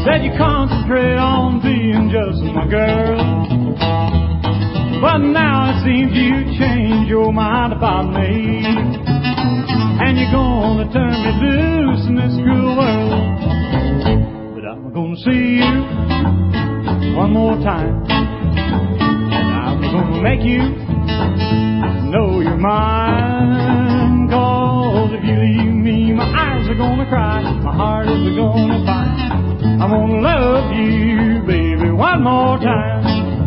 Said you concentrate on being just my girl, but now it seems you changed your mind about me, and you're gonna turn me loose in this cruel world. But I'm gonna see you one more time, and I'm gonna make you know you're mine. 'Cause if you leave me, my eyes are gonna cry, my heart is gonna find. I'm gonna love you, baby, one more time.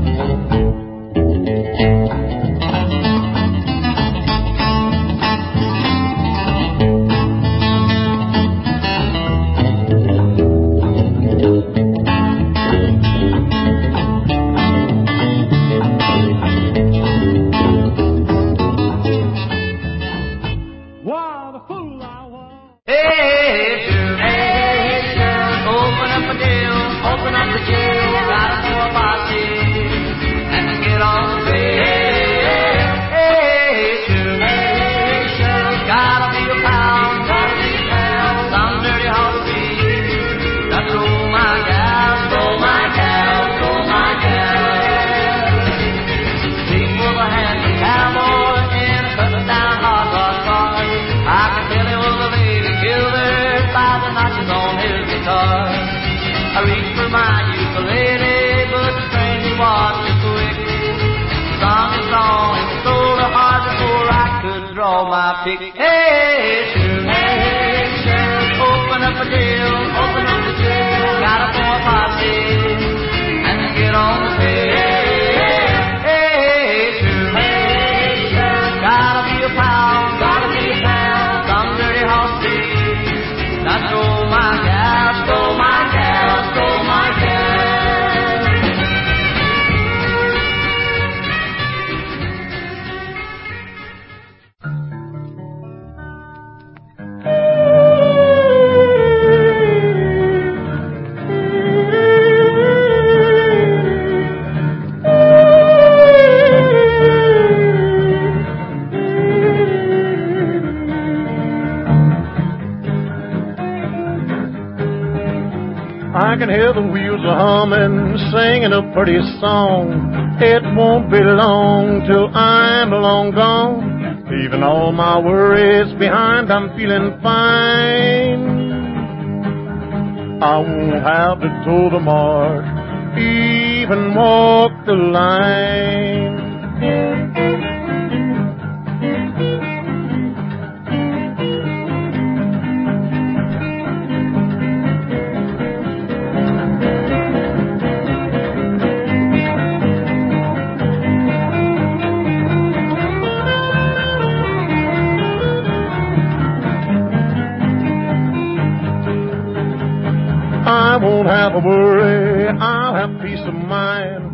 What a fool I was. Hey, Sugar, open up a deal, open up the jail, ride for a posse, and get on the bill. Hey, Sugar, gotta be a pound, some dirty horsey, got to roll my gal, roll my gal, roll my gal. Speak with a handsome cowboy in a cut-down hard rock car. I can tell he was a lady killer by the notches on his guitar. I reached for my ukulele, but the stranger was too quick. Sung a song and stole a heart before I could draw my pick. Hey, Sugar, open up a deal, open up the jail, gotta throw a posse and get on the bill. Hey, Sugar, gotta be a pound, gotta be a pound, some dirty horsey. I stole my gal, stole my gal, stole my gal. I can hear the wheels a humming, singing a pretty song. It won't be long till I'm long gone. Leaving all my worries behind, I'm feeling fine. I won't have to toe the mark, even walk the line. I won't have a worry, I'll have peace of mind.